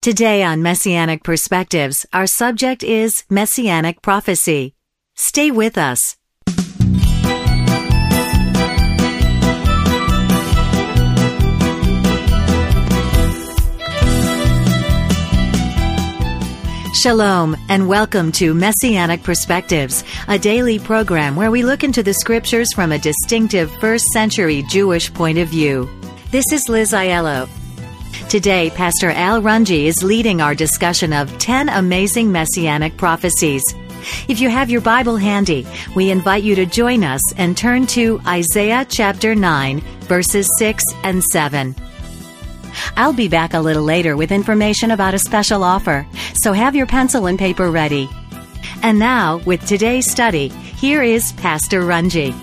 Today on Messianic Perspectives, our subject is Messianic Prophecy. Stay with us. Shalom, and welcome to Messianic Perspectives, a daily program where we look into the scriptures from a distinctive first-century Jewish point of view. This is Liz Aiello. Today, Pastor Al Runge is leading our discussion of 10 amazing Messianic prophecies. If you have your Bible handy, we invite you to join us and turn to Isaiah chapter 9, verses 6 and 7. I'll be back a little later with information about a special offer, so have your pencil and paper ready. And now, with today's study, here is Pastor Runge.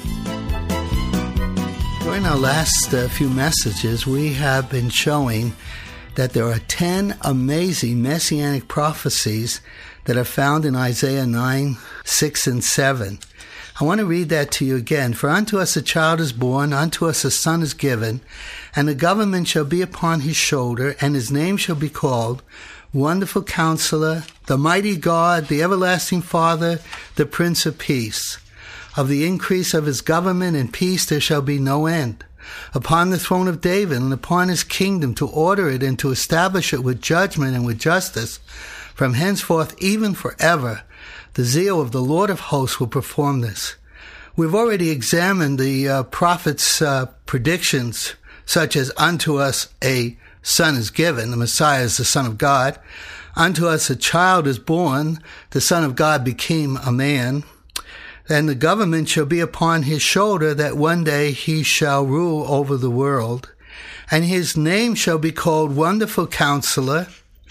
During our last few messages, we have been showing that there are 10 amazing Messianic prophecies that are found in Isaiah 9, 6, and 7. I want to read that to you again. For unto us a child is born, unto us a son is given, and the government shall be upon his shoulder, and his name shall be called Wonderful Counselor, the Mighty God, the Everlasting Father, the Prince of Peace. Of the increase of his government and peace there shall be no end. Upon the throne of David and upon his kingdom, to order it and to establish it with judgment and with justice, from henceforth even forever. The zeal of the Lord of hosts will perform this. We've already examined the prophet's predictions, such as unto us a son is given, the Messiah is the Son of God. Unto us a child is born, the Son of God became a man. And the government shall be upon his shoulder, that one day he shall rule over the world. And his name shall be called Wonderful Counselor,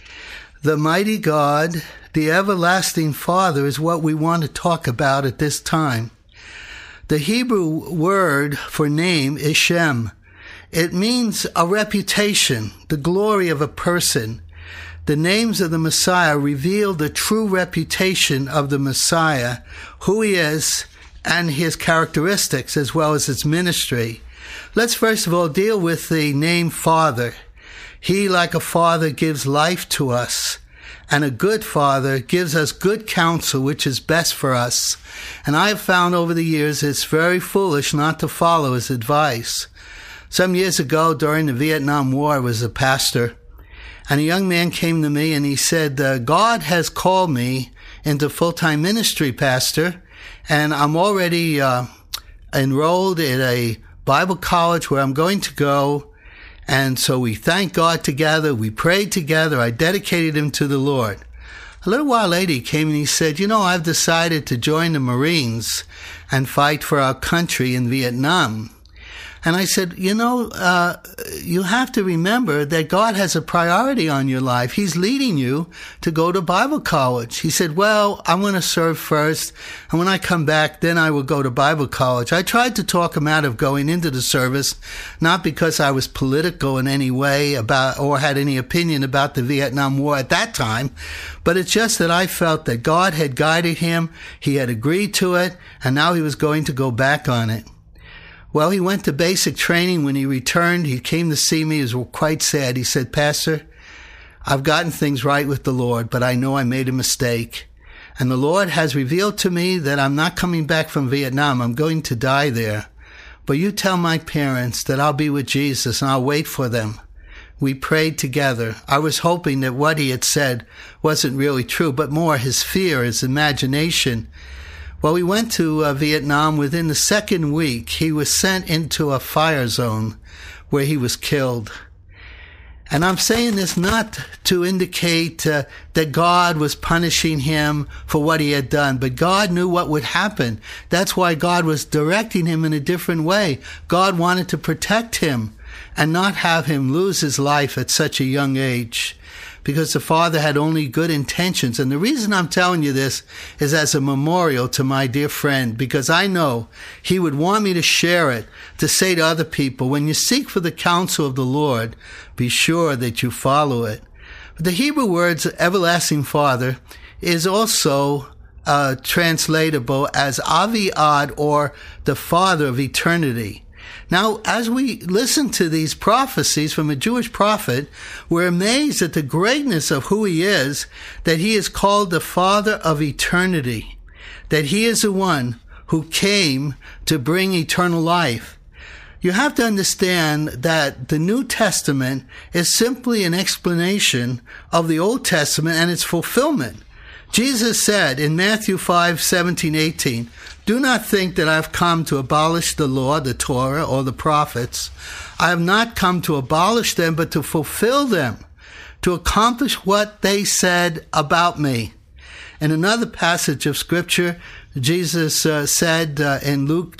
the Mighty God, the Everlasting Father is what we want to talk about at this time. The Hebrew word for name is Shem. It means a reputation, the glory of a person. The names of the Messiah reveal the true reputation of the Messiah, who he is, and his characteristics, as well as his ministry. Let's first of all deal with the name Father. He, like a father, gives life to us, and a good father gives us good counsel, which is best for us. And I have found over the years it's very foolish not to follow his advice. Some years ago, during the Vietnam War, I was a pastor, and a young man came to me and he said, God has called me into full-time ministry, Pastor, and I'm already enrolled in a Bible college where I'm going to go. And so we thanked God together. We prayed together. I dedicated him to the Lord. A little while later, he came and he said, I've decided to join the Marines and fight for our country in Vietnam. And I said, you have to remember that God has a priority on your life. He's leading you to go to Bible college. He said, well, I'm going to serve first, and when I come back, then I will go to Bible college. I tried to talk him out of going into the service, not because I was political in any way or had any opinion about the Vietnam War at that time, but it's just that I felt that God had guided him, he had agreed to it, and now he was going to go back on it. Well, he went to basic training. When he returned, he came to see me. He was quite sad. He said, Pastor, I've gotten things right with the Lord, but I know I made a mistake. And the Lord has revealed to me that I'm not coming back from Vietnam. I'm going to die there. But you tell my parents that I'll be with Jesus and I'll wait for them. We prayed together. I was hoping that what he had said wasn't really true, but more his fear, his imagination. Well, we went to Vietnam. Within the second week, he was sent into a fire zone where he was killed. And I'm saying this not to indicate that God was punishing him for what he had done, but God knew what would happen. That's why God was directing him in a different way. God wanted to protect him and not have him lose his life at such a young age, because the father had only good intentions. And the reason I'm telling you this is as a memorial to my dear friend, because I know he would want me to share it, to say to other people, when you seek for the counsel of the Lord, be sure that you follow it. But the Hebrew words Everlasting Father is also translatable as Avi Ad, or the Father of Eternity. Now, as we listen to these prophecies from a Jewish prophet, we're amazed at the greatness of who he is, that he is called the Father of eternity, that he is the one who came to bring eternal life. You have to understand that the New Testament is simply an explanation of the Old Testament and its fulfillment. Jesus said in Matthew 5:17-18, "Do not think that I have come to abolish the law, the Torah, or the prophets. I have not come to abolish them, but to fulfill them, to accomplish what they said about me." In another passage of Scripture, Jesus said in Luke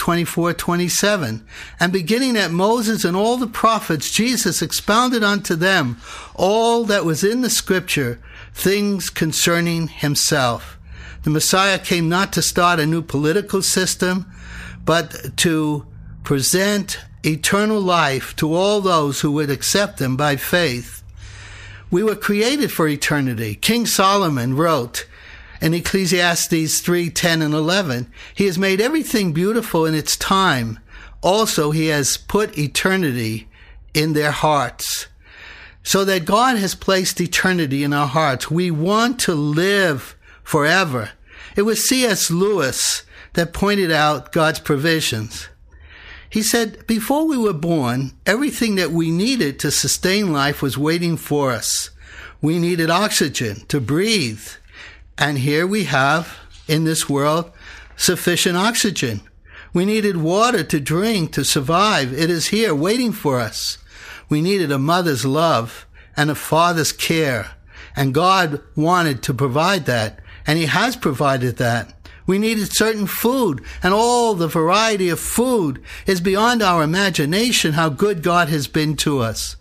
24:27, "And beginning at Moses and all the prophets, Jesus expounded unto them all that was in the Scripture, things concerning himself." The Messiah came not to start a new political system, but to present eternal life to all those who would accept him by faith. We were created for eternity. King Solomon wrote in Ecclesiastes 3:10 and 11, "He has made everything beautiful in its time. Also, he has put eternity in their hearts." So that God has placed eternity in our hearts. We want to live forever. It was C.S. Lewis that pointed out God's provisions. He said, "Before we were born, everything that we needed to sustain life was waiting for us. We needed oxygen to breathe. And here we have, in this world, sufficient oxygen. We needed water to drink to survive. It is here waiting for us. We needed a mother's love and a father's care. And God wanted to provide that, and he has provided that. We needed certain food, and all the variety of food is beyond our imagination how good God has been to us.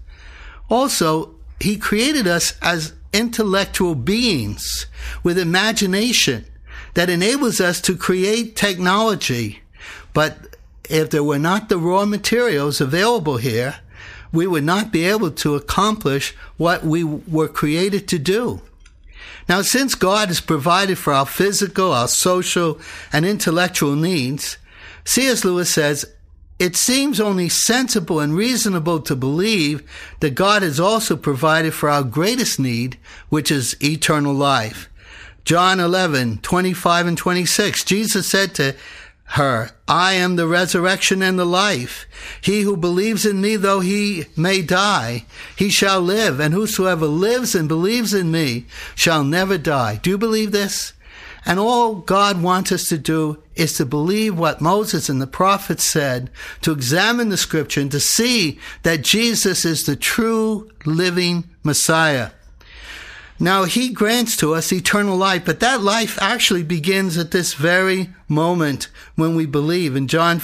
Also, he created us as intellectual beings with imagination that enables us to create technology. But if there were not the raw materials available here, we would not be able to accomplish what we were created to do. Now, since God has provided for our physical, our social, and intellectual needs, C.S. Lewis says, "It seems only sensible and reasonable to believe that God has also provided for our greatest need, which is eternal life." John 11:25 and 26, Jesus said to her, "I am the resurrection and the life. He who believes in me, though he may die, he shall live. And whosoever lives and believes in me shall never die." Do you believe this? And all God wants us to do is to believe what Moses and the prophets said, to examine the Scripture and to see that Jesus is the true living Messiah. Now, he grants to us eternal life, but that life actually begins at this very moment when we believe. In John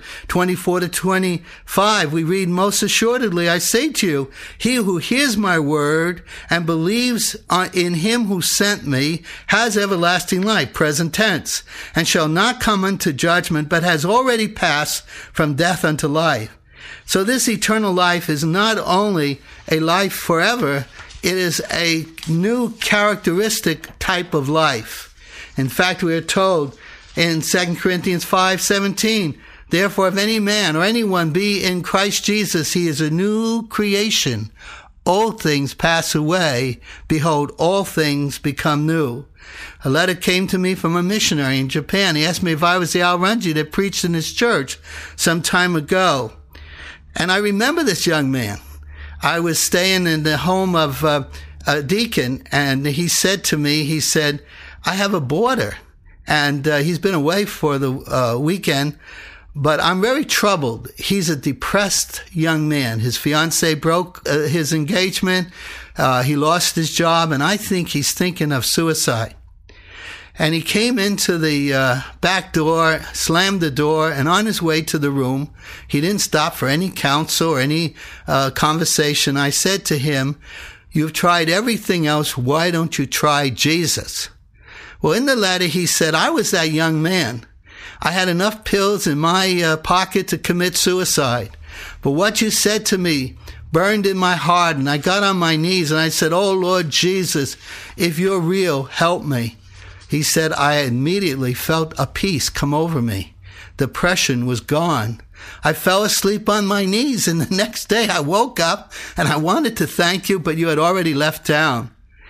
5:24-25, we read, "Most assuredly, I say to you, he who hears my word and believes in him who sent me has everlasting life," present tense, "and shall not come unto judgment, but has already passed from death unto life." So this eternal life is not only a life forever, it is a new characteristic type of life. In fact, we are told in 2 Corinthians 5:17, "Therefore, if any man or anyone be in Christ Jesus, he is a new creation. Old things pass away. Behold, all things become new." A letter came to me from a missionary in Japan. He asked me if I was the Alranji that preached in his church some time ago. And I remember this young man. I was staying in the home of a deacon, and he said to me, he said, "I have a boarder, and he's been away for the weekend, but I'm very troubled. He's a depressed young man. His fiancée broke his engagement. He lost his job, and I think he's thinking of suicide." And he came into the back door, slammed the door, and on his way to the room, he didn't stop for any counsel or any conversation. I said to him, "You've tried everything else. Why don't you try Jesus?" Well, in the letter, he said, "I was that young man. I had enough pills in my pocket to commit suicide. But what you said to me burned in my heart, and I got on my knees, and I said, 'Oh, Lord Jesus, if you're real, help me.'" He said, "I immediately felt a peace come over me. Depression was gone. I fell asleep on my knees, and the next day I woke up and I wanted to thank you, but you had already left town.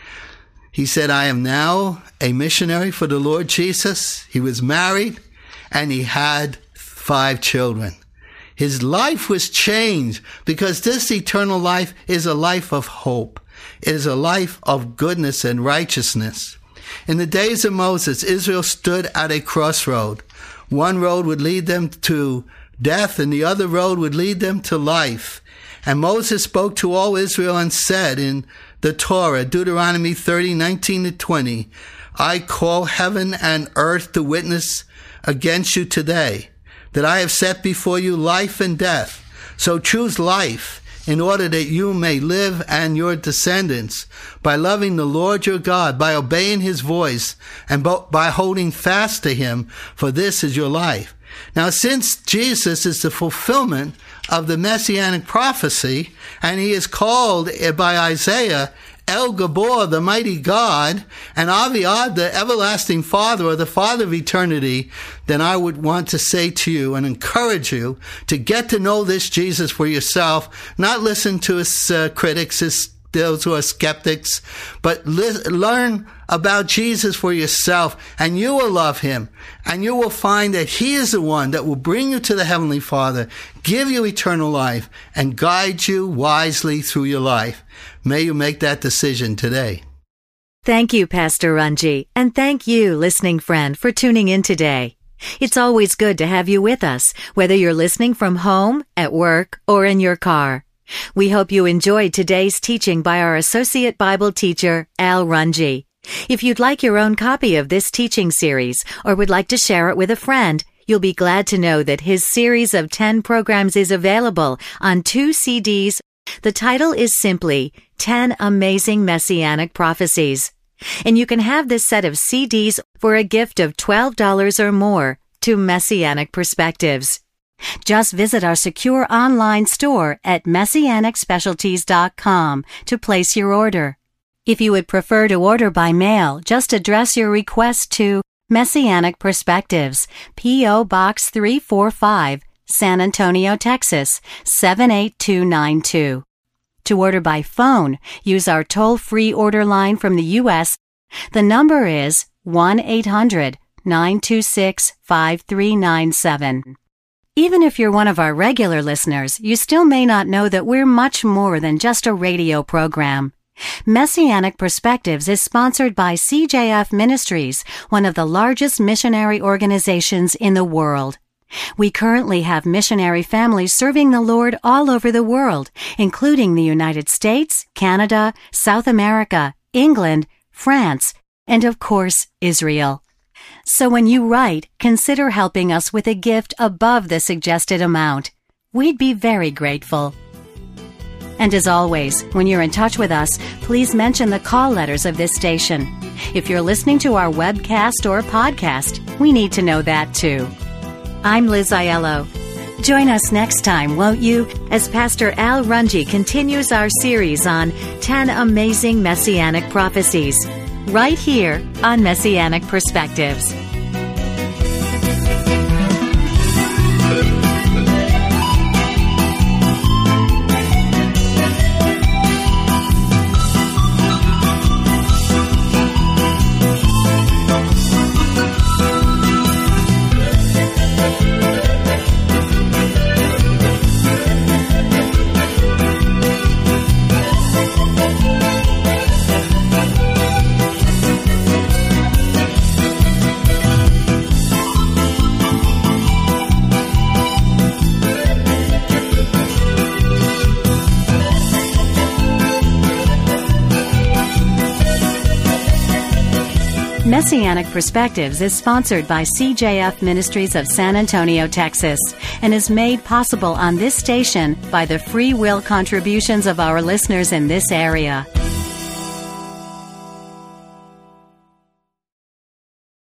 He said, I am now a missionary for the Lord Jesus. He was married and he had 5 children. His life was changed because this eternal life is a life of hope. It is a life of goodness and righteousness. In the days of Moses, Israel stood at a crossroad. One road would lead them to death and the other road would lead them to life. And Moses spoke to all Israel and said in the Torah, Deuteronomy 30:19-20, I call heaven and earth to witness against you today, that I have set before you life and death. So choose life in order that you may live and your descendants by loving the Lord your God, by obeying his voice, and by holding fast to him, for this is your life. Now, since Jesus is the fulfillment of the Messianic prophecy, and he is called by Isaiah El Gabor, the mighty God, and Aviad, the everlasting Father, or the Father of eternity, then I would want to say to you and encourage you to get to know this Jesus for yourself, not listen to his critics, those who are skeptics, but learn about Jesus for yourself, and you will love him, and you will find that he is the one that will bring you to the Heavenly Father, give you eternal life, and guide you wisely through your life. May you make that decision today. Thank you, Pastor Runge, and thank you, listening friend, for tuning in today. It's always good to have you with us, whether you're listening from home, at work, or in your car. We hope you enjoyed today's teaching by our Associate Bible Teacher, Al Runge. If you'd like your own copy of this teaching series or would like to share it with a friend, you'll be glad to know that his series of 10 programs is available on 2 CDs. The title is simply 10 Amazing Messianic Prophecies. And you can have this set of CDs for a gift of $12 or more to Messianic Perspectives. Just visit our secure online store at messianicspecialties.com to place your order. If you would prefer to order by mail, just address your request to Messianic Perspectives, P.O. Box 345, San Antonio, Texas, 78292. To order by phone, use our toll-free order line from the U.S. The number is 1-800-926-5397. Even if you're one of our regular listeners, you still may not know that we're much more than just a radio program. Messianic Perspectives is sponsored by CJF Ministries, one of the largest missionary organizations in the world. We currently have missionary families serving the Lord all over the world, including the United States, Canada, South America, England, France, and of course, Israel. So when you write, consider helping us with a gift above the suggested amount. We'd be very grateful. And as always, when you're in touch with us, please mention the call letters of this station. If you're listening to our webcast or podcast, we need to know that too. I'm Liz Aiello. Join us next time, won't you, as Pastor Al Runge continues our series on 10 Amazing Messianic Prophecies, right here on Messianic Perspectives. Messianic Perspectives is sponsored by CJF Ministries of San Antonio, Texas, and is made possible on this station by the free will contributions of our listeners in this area.